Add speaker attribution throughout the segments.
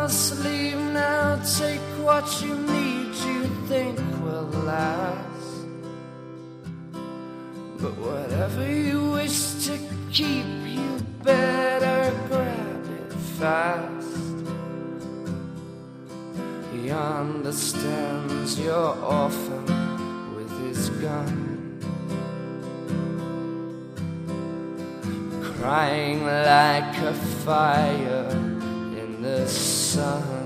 Speaker 1: must leave now. Take what you need, you think will last. But whatever you wish to keep, you better grab it fast. He understands your orphan with his gun, crying like a fire in the sun.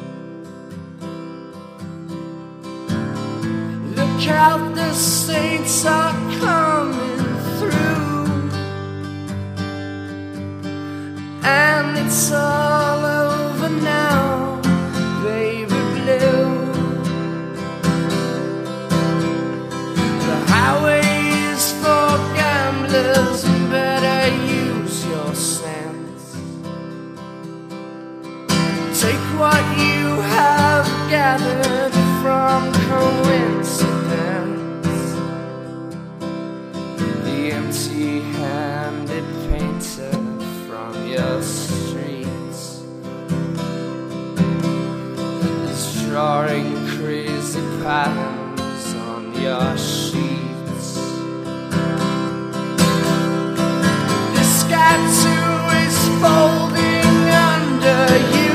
Speaker 1: Look out, the saints are coming through, and it's all over now, baby blue. The highway is for gamblers, better use your sense. Take what you have gathered from coincidence. The empty-handed painter from your streets is drawing crazy patterns on your sheets. This guy too is folding under you.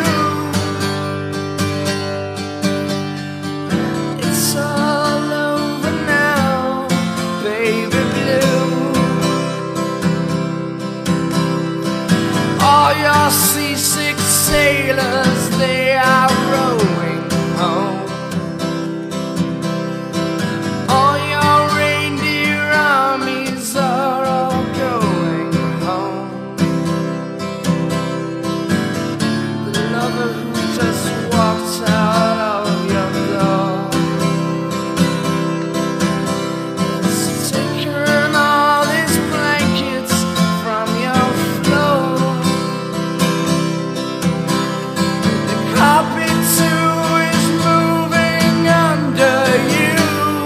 Speaker 1: It's all over now, baby blue. All your seasick sailors, they are rowing home. All your reindeer armies are all going home. The lover who just walked out of your door has taken all his blankets from your floor. The carpet too is moving under you,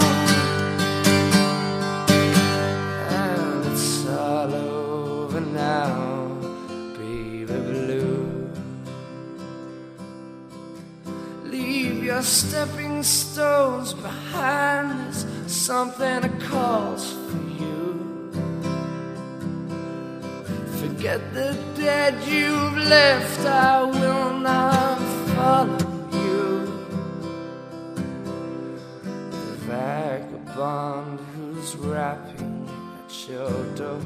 Speaker 1: and it's all over now, baby blue. Leave your stepping stones behind, there's something that calls for you. Forget the dead you've left, I will not follow you. The vagabond who's rapping at your door,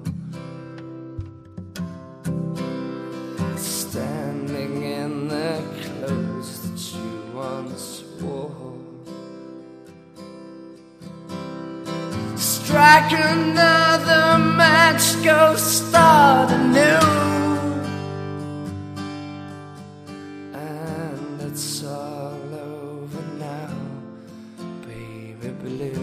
Speaker 1: standing in the clothes that you once wore. Strike another match, go start anew, and it's all over now, baby blue.